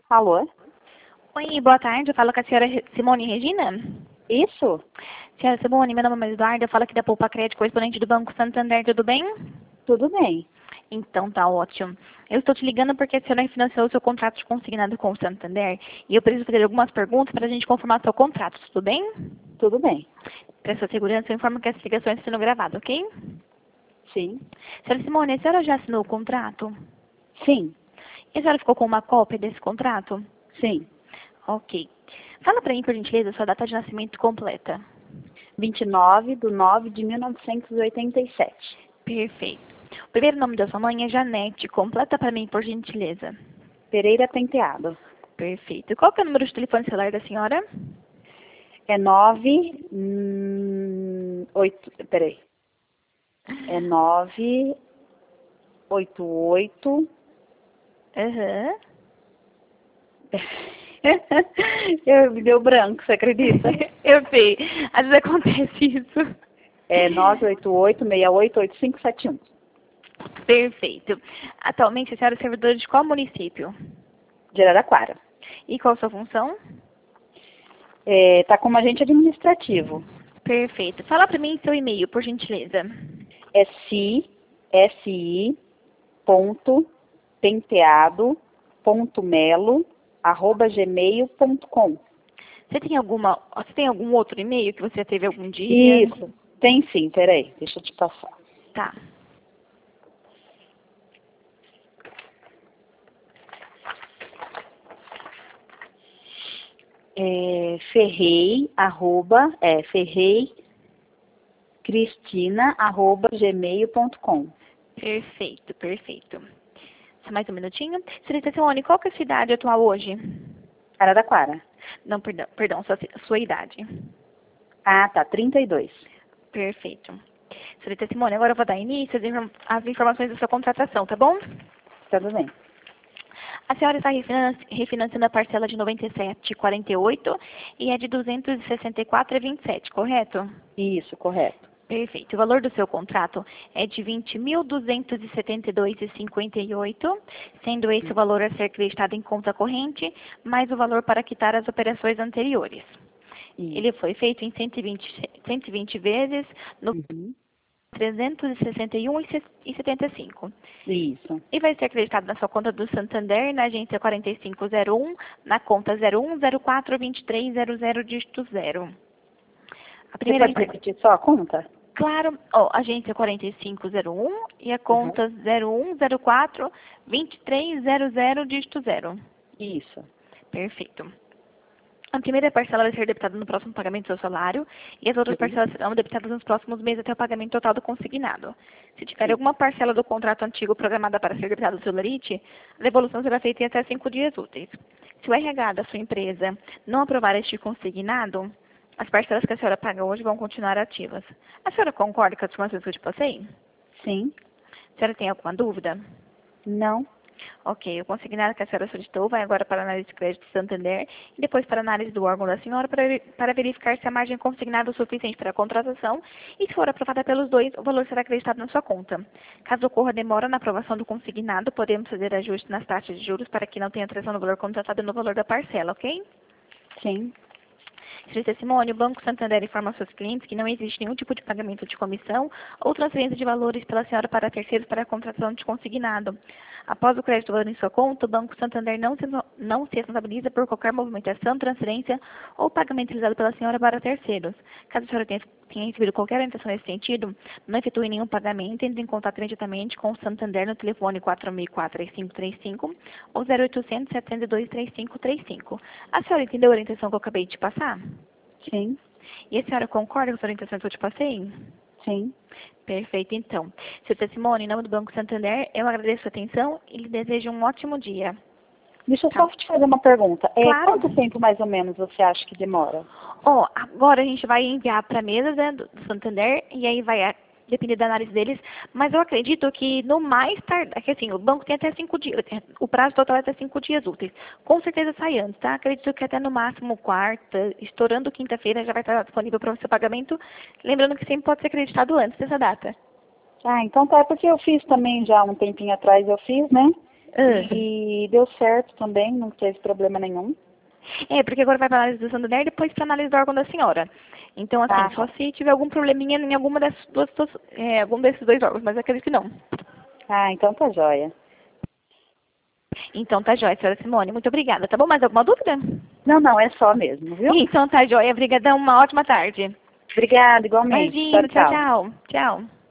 Alô? Oi, boa tarde. Eu falo com a senhora Simone Regina. Isso? Senhora Simone, meu nome é Eduardo. Eu falo aqui da Poupa Crédito, correspondente do Banco Santander. Tudo bem? Tudo bem. Então, tá ótimo. Eu estou te ligando porque a senhora refinanciou o seu contrato de consignado com o Santander e eu preciso fazer algumas perguntas para a gente confirmar seu contrato. Tudo bem? Tudo bem. Para sua segurança, eu informo que essa ligação está sendo gravada, ok? Sim. Senhora Simone, a senhora já assinou o contrato? Sim. E a senhora ficou com uma cópia desse contrato? Sim. Ok. Fala para mim, por gentileza, sua data de nascimento completa. 29/9/1987. Perfeito. O primeiro nome da sua mãe é Janete. Completa para mim, por gentileza. Pereira Penteado. Perfeito. E qual que é o número de telefone celular da senhora? É 8, peraí. É 988. Aham. Me deu branco, você acredita? Eu sei. Às vezes acontece isso. É 988-688571. Perfeito. Atualmente, a senhora é servidora de qual município? De Araraquara. E qual a sua função? Tá como agente administrativo. Perfeito. Fala para mim seu e-mail, por gentileza. É si.penteado.melo@gmail.com. Você tem algum outro e-mail que você já teve algum dia? Isso. Tem sim, peraí, deixa eu te passar. Tá. ferreicristina@gmail.com. Perfeito, perfeito. Só mais um minutinho. Senhorita Simone, qual que é a sua idade atual hoje? Araraquara. Não, perdão, sua idade. Ah, tá, 32. Perfeito. Senhorita Simone, agora eu vou dar início às informações da sua contratação, tá bom? Tudo bem. A senhora está refinanciando a parcela de 97,48 e é de 264,27, correto? Isso, correto. Perfeito. O valor do seu contrato é de 20.272,58, sendo esse o valor a ser acreditado em conta corrente, mais o valor para quitar as operações anteriores. Isso. Ele foi feito em 120 vezes no Uhum. 361,75. Isso. E vai ser acreditado na sua conta do Santander, na agência 4501, na conta 01042300 dígito 0. A Você primeira pode repetir só a conta? Claro, agência 4501 e a Uhum. conta 01042300 dígito 0. Isso. Perfeito. A primeira parcela vai ser debitada no próximo pagamento do seu salário e as outras Uhum. parcelas serão debitadas nos próximos meses até o pagamento total do consignado. Se tiver Sim. alguma parcela do contrato antigo programada para ser debitada do seu lerite, a devolução será feita em até 5 dias úteis. Se o RH da sua empresa não aprovar este consignado, as parcelas que a senhora paga hoje vão continuar ativas. A senhora concorda com as informações que eu te passei? Sim. A senhora tem alguma dúvida? Não. Ok, o consignado que a senhora solicitou vai agora para a análise de crédito do Santander e depois para a análise do órgão da senhora para verificar se a margem consignada é o suficiente para a contratação e se for aprovada pelos dois, o valor será acreditado na sua conta. Caso ocorra demora na aprovação do consignado, podemos fazer ajuste nas taxas de juros para que não tenha alteração no valor contratado e no valor da parcela, ok? Sim. Senhorita Simone, o Banco Santander informa aos seus clientes que não existe nenhum tipo de pagamento de comissão ou transferência de valores pela senhora para terceiros para a contratação de consignado. Após o crédito valor em sua conta, o Banco Santander não se responsabiliza por qualquer movimentação, transferência ou pagamento realizado pela senhora para terceiros. Caso a senhora tenha recebido qualquer orientação nesse sentido, não efetue nenhum pagamento, entre em contato imediatamente com o Santander no telefone 4004-3535 ou 0800 702 3535. A senhora entendeu a orientação que eu acabei de te passar? Sim. E a senhora concorda com as orientações que eu te passei? Sim. Perfeito, então. Senhorita Simone, em nome do Banco Santander, eu agradeço a atenção e lhe desejo um ótimo dia. Deixa eu Tá. só te fazer uma pergunta. Claro. Quanto tempo mais ou menos você acha que demora? Agora a gente vai enviar para a mesa, né, do Santander e aí vai depender da análise deles, mas eu acredito que no mais tardar, que assim, o banco tem até 5 dias, o prazo total é até 5 dias úteis. Com certeza sai antes, tá? Acredito que até no máximo quarta, estourando quinta-feira já vai estar disponível para o seu pagamento. Lembrando que sempre pode ser acreditado antes dessa data. Ah, então tá, porque eu fiz também já um tempinho atrás, eu fiz, né? E deu certo também, não teve problema nenhum. É, porque agora vai para análise do Santander e depois para análise do órgão da senhora. Então, assim, Ah, só se tiver algum probleminha em alguma dessas algum desses dois órgãos, mas eu acredito que não. ah, então tá joia. Então tá jóia, senhora Simone. Muito obrigada. Tá bom? Mais alguma dúvida? Não, não, é só mesmo, viu? Então tá jóia. Obrigadão. Uma ótima tarde. Obrigada, igualmente. Imagina. Tchau, Tchau, tchau. tchau. Tchau.